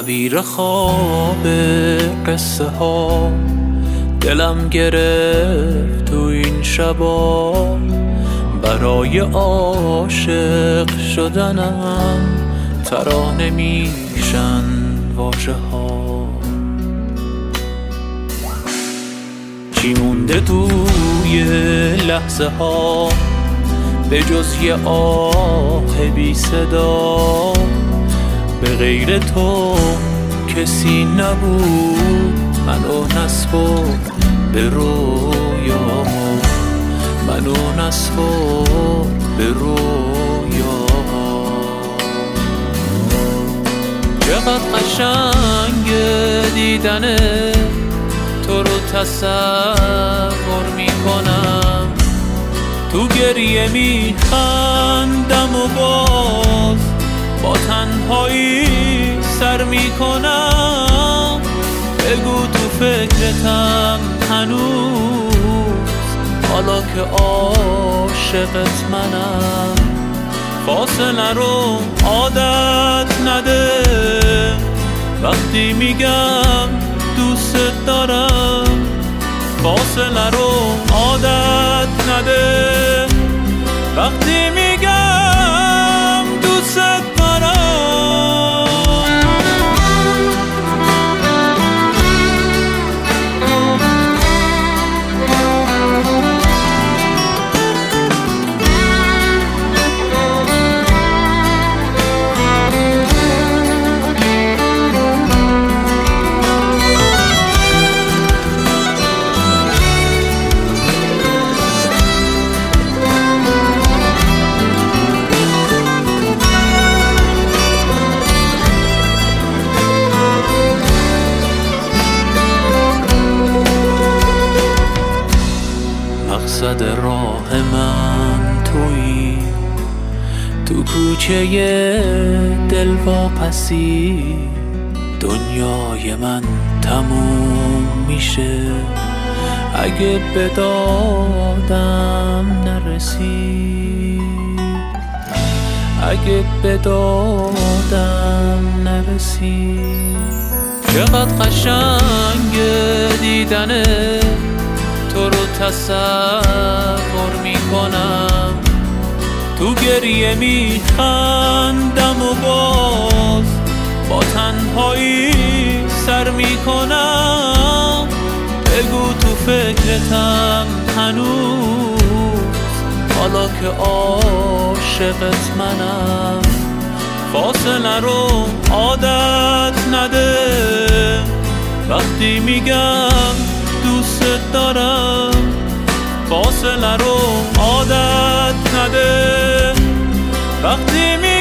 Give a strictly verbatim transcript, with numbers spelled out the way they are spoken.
تعبیر خواب قصه ها دلم گرفت تو این شبا، برای عاشق شدنم ترانه میشن واژه ها. چی مونده توی لحظه ها به جز یه آه بی صدا، به غیر تو کسی نبود منو نسپرد به رویا، منو نسپرد به رویا. چقدر قشنگ دیدن تو رو تصور میکنم، تو گریه میخندم و باز با تنهایی سر میکنم. بگو تو فکرتم هنوز حالا که عاشقت منم. فاصله رو عادت نده وقتی میگم دوست دارم، فاصله رو عادت نده وقتی میگم دوست دارم. مقصد راه من تویی، تو کوچه دلواپسی دنیای من تموم میشه اگه به دادم نرسی، اگه به دادم نرسی. چقدر قشنگ دیدن تو رو تصور میکنم، تو گریه میخندم و باز با تنهایی سر میکنم. بگو تو فکرتم هنوز حالا که عاشقت منم. فاصله رو عادت نده وقتی میگم دوست دارم، فاصله رو عادت نده وقتی می